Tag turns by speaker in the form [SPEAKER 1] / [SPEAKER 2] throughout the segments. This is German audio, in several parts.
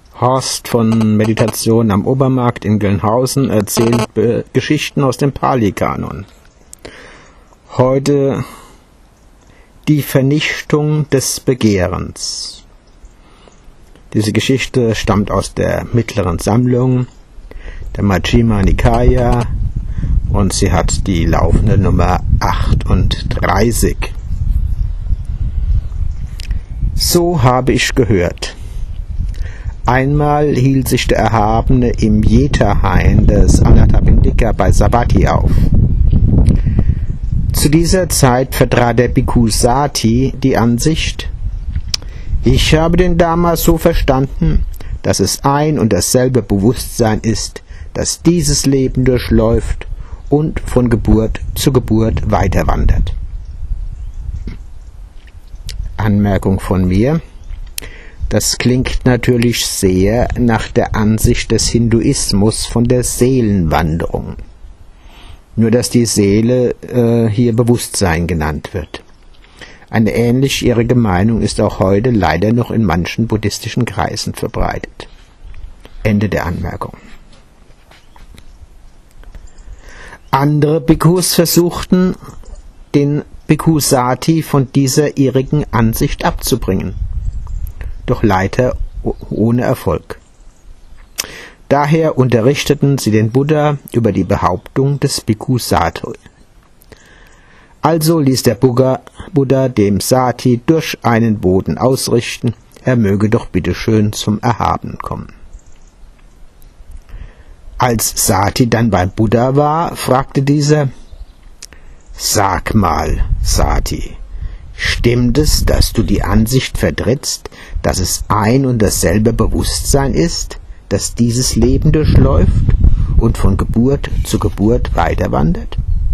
[SPEAKER 1] Horst von Meditation am Obermarkt in Gelnhausen erzählt Geschichten aus dem Pali-Kanon. Heute die Vernichtung des Begehrens. Diese Geschichte stammt aus der mittleren Sammlung, der Majjhima Nikaya, und sie hat die laufende Nummer 38. So habe ich gehört. Einmal hielt sich der Erhabene im Jeta-Hain des Anathapindika bei Savatthi auf. Zu dieser Zeit vertrat der Bhikkhu Sati die Ansicht: Ich habe den Dharma so verstanden, dass es ein und dasselbe Bewusstsein ist, das dieses Leben durchläuft und von Geburt zu Geburt weiterwandert. Anmerkung von mir: Das klingt natürlich sehr nach der Ansicht des Hinduismus von der Seelenwanderung. Nur dass die Seele hier Bewusstsein genannt wird. Eine ähnlich irrige Meinung ist auch heute leider noch in manchen buddhistischen Kreisen verbreitet. Ende der Anmerkung. Andere Bhikkhus versuchten, den Bhikkhu Sati von dieser irrigen Ansicht abzubringen. Doch leider ohne Erfolg. Daher unterrichteten sie den Buddha über die Behauptung des Bhikkhu Sati. Also ließ der Buddha dem Sati durch einen Boten ausrichten, er möge doch bitteschön zum Erhabenen kommen. Als Sati dann beim Buddha war, fragte dieser: Sag mal, Sati, stimmt es, dass du die Ansicht vertrittst, dass es ein und dasselbe Bewusstsein ist, das dieses Leben durchläuft und von Geburt zu Geburt weiterwandert?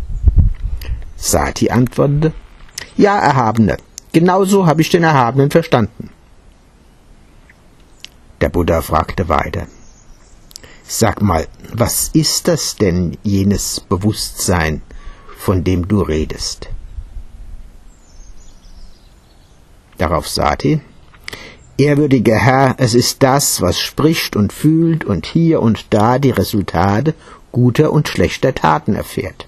[SPEAKER 1] Sati antwortete: Ja, Erhabene, genauso habe ich den Erhabenen verstanden. Der Buddha fragte weiter: Sag mal, was ist das denn, jenes Bewusstsein, von dem du redest? Darauf Sati: Ehrwürdiger Herr, es ist das, was spricht und fühlt und hier und da die Resultate guter und schlechter Taten erfährt.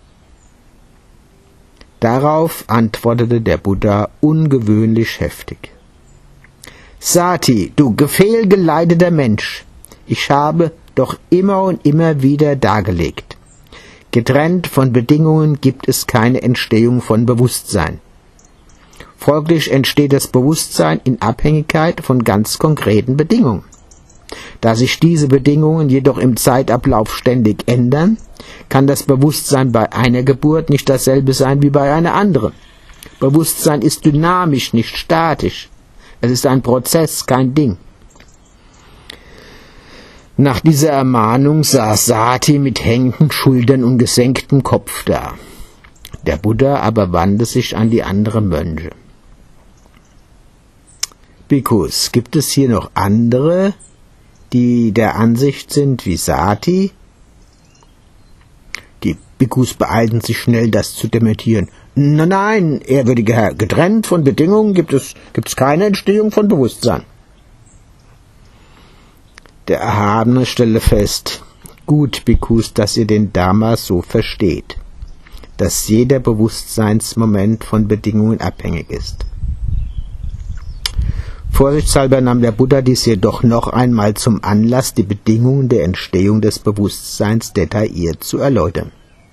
[SPEAKER 1] Darauf antwortete der Buddha ungewöhnlich heftig: Sati, du gefehlgeleiteter Mensch, ich habe doch immer und immer wieder dargelegt: Getrennt von Bedingungen gibt es keine Entstehung von Bewusstsein. Folglich entsteht das Bewusstsein in Abhängigkeit von ganz konkreten Bedingungen. Da sich diese Bedingungen jedoch im Zeitablauf ständig ändern, kann das Bewusstsein bei einer Geburt nicht dasselbe sein wie bei einer anderen. Bewusstsein ist dynamisch, nicht statisch. Es ist ein Prozess, kein Ding. Nach dieser Ermahnung saß Sati mit hängenden Schultern und gesenktem Kopf da. Der Buddha aber wandte sich an die anderen Mönche. Bhikkhus, gibt es hier noch andere, die der Ansicht sind wie Sati? Die Bhikkhus beeilten sich schnell, das zu dementieren. Nein, ehrwürdiger Herr, getrennt von Bedingungen gibt es keine Entstehung von Bewusstsein. Der Erhabene stellte fest: Gut, Bhikkhus, dass ihr den Dharma so versteht, dass jeder Bewusstseinsmoment von Bedingungen abhängig ist. Vorsichtshalber nahm der Buddha dies jedoch noch einmal zum Anlass, die Bedingungen der Entstehung des Bewusstseins detailliert zu erläutern.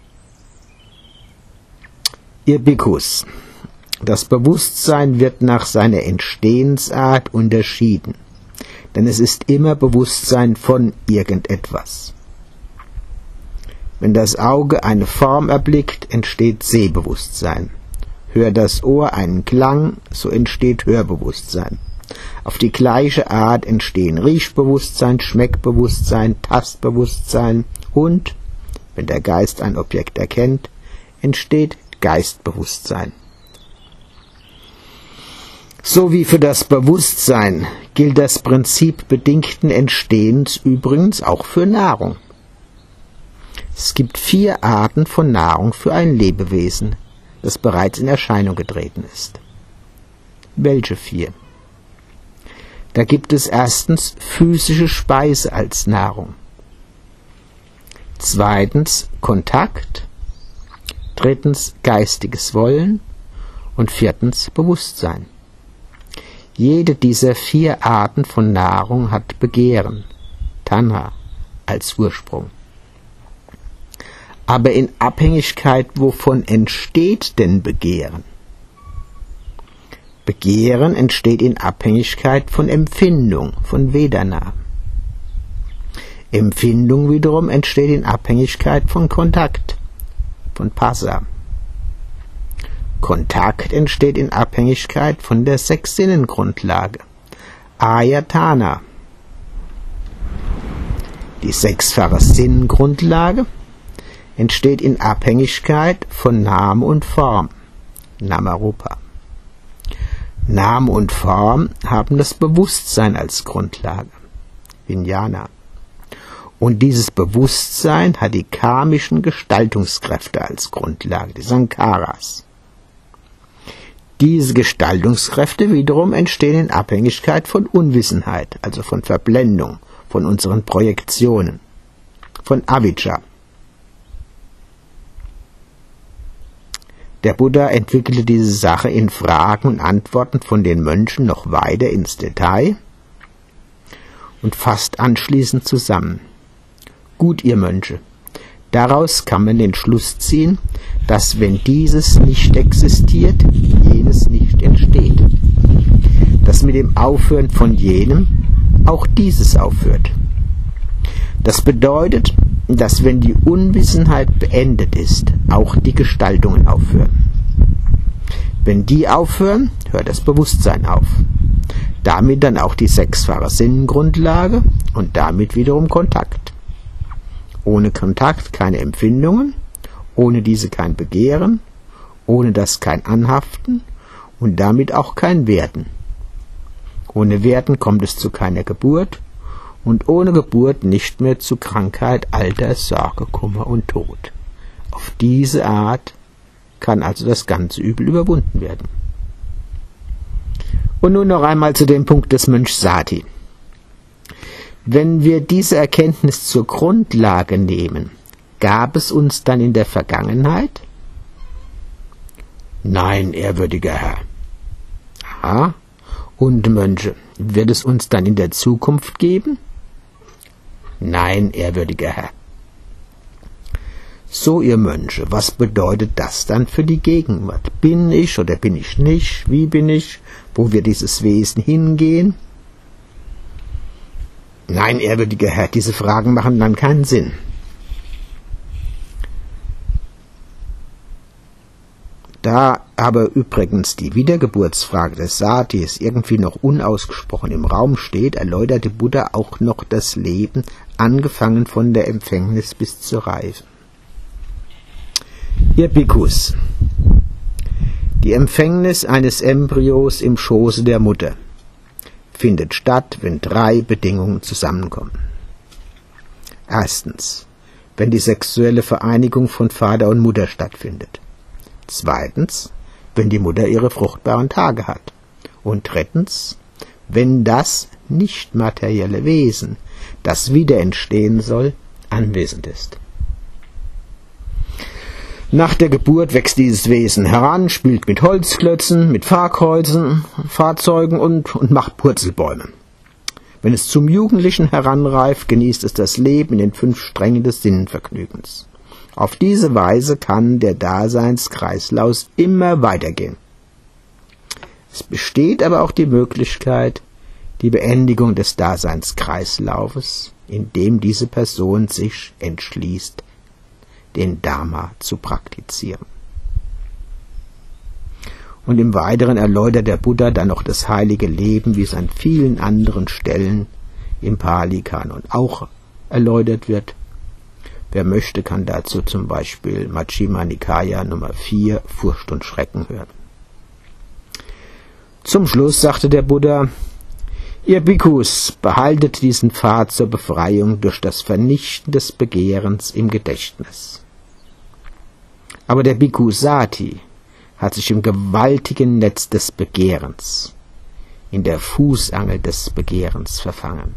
[SPEAKER 1] Ihr Bhikkhus, das Bewusstsein wird nach seiner Entstehensart unterschieden, denn es ist immer Bewusstsein von irgendetwas. Wenn das Auge eine Form erblickt, entsteht Sehbewusstsein. Hört das Ohr einen Klang, so entsteht Hörbewusstsein. Auf die gleiche Art entstehen Riechbewusstsein, Schmeckbewusstsein, Tastbewusstsein und, wenn der Geist ein Objekt erkennt, entsteht Geistbewusstsein. So wie für das Bewusstsein gilt das Prinzip bedingten Entstehens übrigens auch für Nahrung. Es gibt 4 Arten von Nahrung für ein Lebewesen, das bereits in Erscheinung getreten ist. Welche 4? Da gibt es erstens physische Speise als Nahrung, zweitens Kontakt, drittens geistiges Wollen und viertens Bewusstsein. Jede dieser 4 Arten von Nahrung hat Begehren, Tanha, als Ursprung. Aber in Abhängigkeit wovon entsteht denn Begehren? Begehren entsteht in Abhängigkeit von Empfindung, von Vedana. Empfindung wiederum entsteht in Abhängigkeit von Kontakt, von Phassa. Kontakt entsteht in Abhängigkeit von der 6 Sinnengrundlage, Ayatana. Die 6-fache Sinngrundlage entsteht in Abhängigkeit von Name und Form, Namarupa. Name und Form haben das Bewusstsein als Grundlage, Vijnana. Und dieses Bewusstsein hat die karmischen Gestaltungskräfte als Grundlage, die Sankharas. Diese Gestaltungskräfte wiederum entstehen in Abhängigkeit von Unwissenheit, also von Verblendung, von unseren Projektionen, von Avijja. Der Buddha entwickelte diese Sache in Fragen und Antworten von den Mönchen noch weiter ins Detail und fasst anschließend zusammen. Gut, ihr Mönche, daraus kann man den Schluss ziehen, dass wenn dieses nicht existiert, jenes nicht entsteht. Dass mit dem Aufhören von jenem auch dieses aufhört. Das bedeutet, dass wenn die Unwissenheit beendet ist, auch die Gestaltungen aufhören. Wenn die aufhören, hört das Bewusstsein auf. Damit dann auch die 6-fache Sinnengrundlage und damit wiederum Kontakt. Ohne Kontakt keine Empfindungen, ohne diese kein Begehren, ohne das kein Anhaften und damit auch kein Werden. Ohne Werden kommt es zu keiner Geburt und ohne Geburt nicht mehr zu Krankheit, Alter, Sorge, Kummer und Tod. Auf diese Art kann also das ganze Übel überwunden werden. Und nun noch einmal zu dem Punkt des Mönchs Sati. Wenn wir diese Erkenntnis zur Grundlage nehmen, gab es uns dann in der Vergangenheit? Nein, ehrwürdiger Herr. Aha. Und Mönche, wird es uns dann in der Zukunft geben? Nein, ehrwürdiger Herr. So, ihr Mönche, was bedeutet das dann für die Gegenwart? Bin ich oder bin ich nicht? Wie bin ich? Wo wird dieses Wesen hingehen? Nein, ehrwürdiger Herr, diese Fragen machen dann keinen Sinn. Da aber übrigens die Wiedergeburtsfrage des Satis irgendwie noch unausgesprochen im Raum steht, erläuterte Buddha auch noch das Leben, angefangen von der Empfängnis bis zur Reife. Ihr Bhikkhus, die Empfängnis eines Embryos im Schoße der Mutter findet statt, wenn 3 Bedingungen zusammenkommen. Erstens, wenn die sexuelle Vereinigung von Vater und Mutter stattfindet. Zweitens, wenn die Mutter ihre fruchtbaren Tage hat. Und drittens, wenn das nicht materielle Wesen, das wieder entstehen soll, anwesend ist. Nach der Geburt wächst dieses Wesen heran, spielt mit Holzklötzen, mit Fahrkreuzen, Fahrzeugen und macht Purzelbäume. Wenn es zum Jugendlichen heranreift, genießt es das Leben in den 5 Strängen des Sinnenvergnügens. Auf diese Weise kann der Daseinskreislauf immer weitergehen. Es besteht aber auch die Möglichkeit, die Beendigung des Daseinskreislaufes, indem diese Person sich entschließt, den Dharma zu praktizieren. Und im Weiteren erläutert der Buddha dann noch das heilige Leben, wie es an vielen anderen Stellen im Pali-Kanon auch erläutert wird. Wer möchte, kann dazu zum Beispiel Majjhima Nikaya Nummer 4, Furcht und Schrecken hören. Zum Schluss sagte der Buddha: Ihr Bhikkhus, behaltet diesen Pfad zur Befreiung durch das Vernichten des Begehrens im Gedächtnis. Aber der Bhikkhu Sati hat sich im gewaltigen Netz des Begehrens, in der Fußangel des Begehrens verfangen.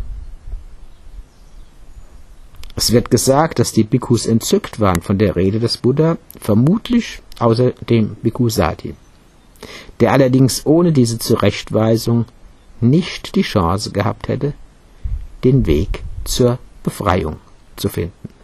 [SPEAKER 1] Es wird gesagt, dass die Bhikkhus entzückt waren von der Rede des Buddha, vermutlich außer dem Bhikkhu Sati, der allerdings ohne diese Zurechtweisung nicht die Chance gehabt hätte, den Weg zur Befreiung zu finden.